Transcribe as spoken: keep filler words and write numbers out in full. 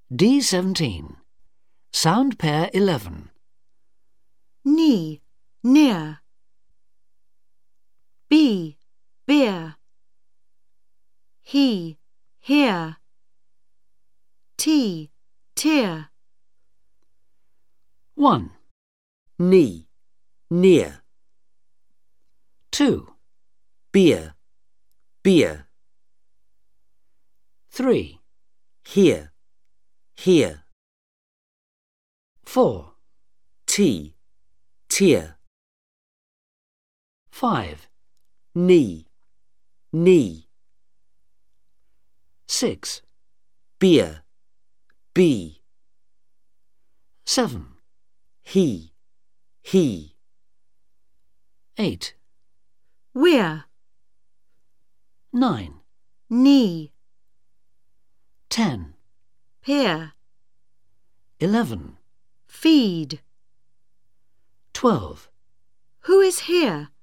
D seventeen. Sound pair eleven. Knee, near. B, beer. He, here. T, tear. one. Knee, near. two. Beer, beer. three. Here, here. four. Tea, tear. five. Knee, knee. six. Beer, bee. seven. He, he. eight. We're. nine. Knee. ten. Pear. eleven. Feed. twelve. Who is here?